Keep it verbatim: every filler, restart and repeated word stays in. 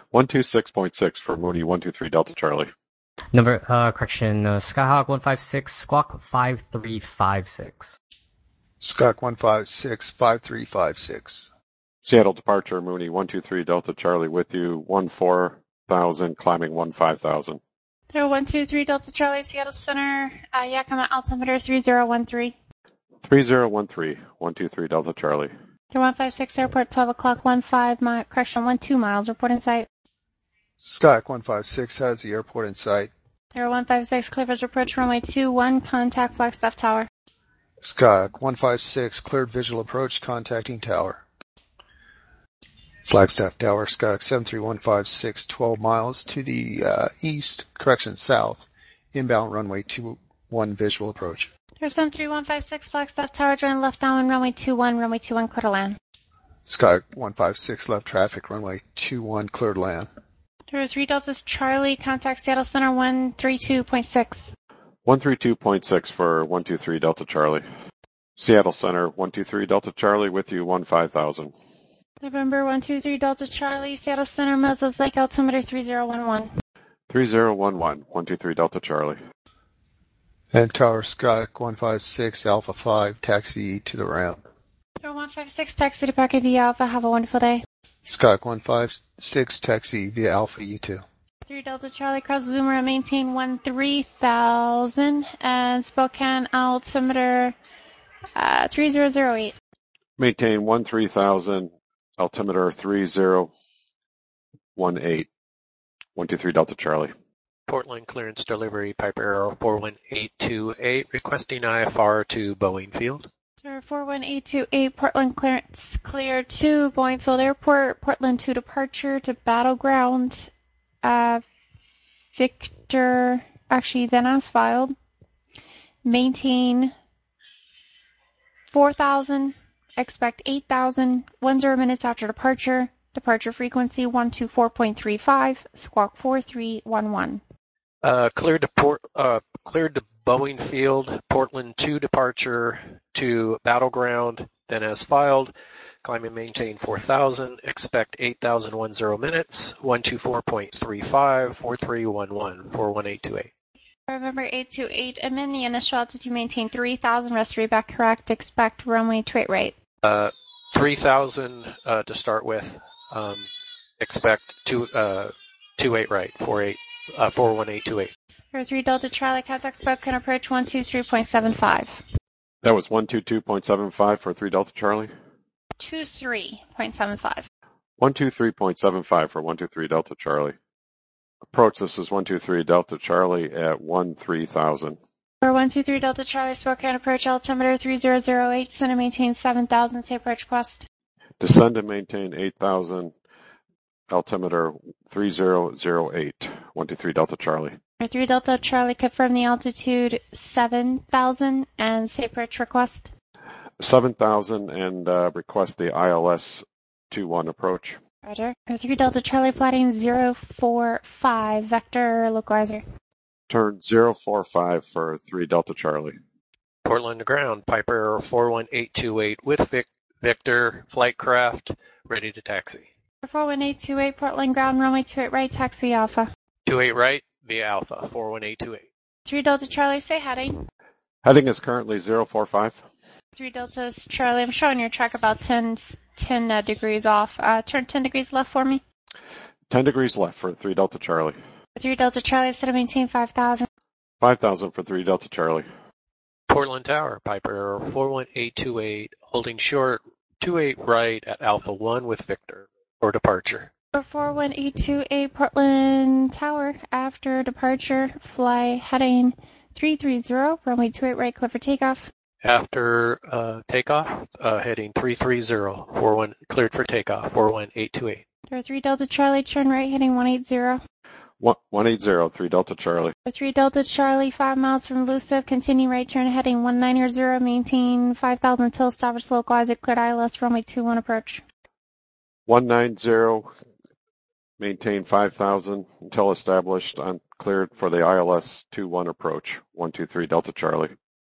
one two six point six for Mooney one two three Delta Charlie. Number, uh, correction, uh, Skyhawk one five six, Squawk five three five six. Skyhawk one five six, five three five six. Seattle departure, Mooney one two three Delta Charlie with you, one four thousand, climbing one five thousand. one two three Delta Charlie, Seattle Center, uh, Yakima altimeter three zero one three. three zero one three, one two three Delta Charlie. one five six airport, twelve o'clock, one five, mi- correction, one two miles, report in sight. Skyhawk one five six has the airport in sight. one five six, Clifford's approach, runway two one, contact Flagstaff Tower. Skyhawk one five six, cleared visual approach, contacting tower. Flagstaff Tower, Skyhawk seven three one five six, twelve miles to the uh, east, correction, south, inbound runway two one visual approach. seven three one five six, Flagstaff Tower, join left downwind, runway two one, runway two one, clear to land. Skyhawk one five six, left traffic, runway two one, cleared land. three Deltas Charlie, contact Seattle Center one three two point six. one three two point six for one two three Delta Charlie. Seattle Center one two three Delta Charlie with you, one five thousand. November one two three Delta Charlie, Seattle Center, Moses Lake, altimeter three zero one one. three zero one one, one two three Delta Charlie. And Tower, Skyhawk one five six, Alpha five, taxi to the ramp. one five six, taxi to Parker via Alpha, have a wonderful day. Skyhawk one five six, taxi via Alpha U two. three Delta Charlie, cross Zoomer and maintain one three thousand, and Spokane altimeter uh, three zero zero eight. Maintain one three thousand, altimeter three zero one eight, one two three Delta Charlie. Portland clearance delivery, Piper Arrow four one eight two eight, requesting I F R to Boeing Field. Sir, four one eight two eight, Portland clearance clear to Boeing Field Airport, Portland two departure to Battleground, uh, Victor, actually then as filed, maintain four thousand, expect eight thousand, one zero minutes after departure, departure frequency one two four point three five, squawk four three one one. Uh, cleared to port, uh, cleared to Boeing Field, Portland two departure to Battleground, then as filed, climb and maintain four thousand, expect eight thousand ten minutes, one two four point three five, four three one one, four one eight two eight. November eight two eight, amend the initial altitude, maintain three thousand, rest reback correct, expect runway two eight right. Uh, three thousand uh, to start with, um, expect two, uh, two eight right, four eight, uh, four one eight two eight. For three Delta Charlie, contact Spokane approach one two three point seven five. That was one two two point seven five for three Delta Charlie. two three point seven five. one two three point seven five for one two three Delta Charlie. Approach, this is one two three Delta Charlie at one three thousand. For one two three Delta Charlie, Spokane approach altimeter three zero zero eight, descend and maintain seven thousand, say approach request. Descend and maintain eight thousand, altimeter three zero zero eight, one two three Delta Charlie. For three Delta Charlie, confirm the altitude seven thousand and say approach request. seven thousand and uh, request the I L S two one approach. Roger. For three Delta Charlie, flighting zero four five, vector localizer. Turn zero four five for three Delta Charlie. Portland to ground, Piper Arrow four one eight two eight with Vic, Victor, flight craft, ready to taxi. four one eight two eight, Portland ground, runway two eight right, taxi Alpha. two eight right, via Alpha, four one eight two eight. three Delta Charlie, say heading. Heading is currently zero four five. three Delta Charlie, I'm showing your track about ten, ten uh, degrees off. Uh, turn ten degrees left for me. ten degrees left for three Delta Charlie. three Delta Charlie, set to maintain five thousand. five thousand for three Delta Charlie. Portland Tower, Piper Arrow four one eight two eight, holding short two eight right at Alpha one with Victor, for departure. four one eight two eight, Portland Tower, after departure, fly heading three three zero, runway two eight right, clear for takeoff. After uh, takeoff, uh, heading three three zero, four one, cleared for takeoff, four one eight two eight. three Delta Charlie, turn right, heading one eight zero. one eight zero, three Delta Charlie. three Delta Charlie, five miles from Lucif, continue right turn heading one nine zero, maintain five thousand until stoppage localizer, cleared I L S, runway two one approach. one nine zero, maintain five thousand until established, on cleared for the I L S two one approach, one two three Delta Charlie.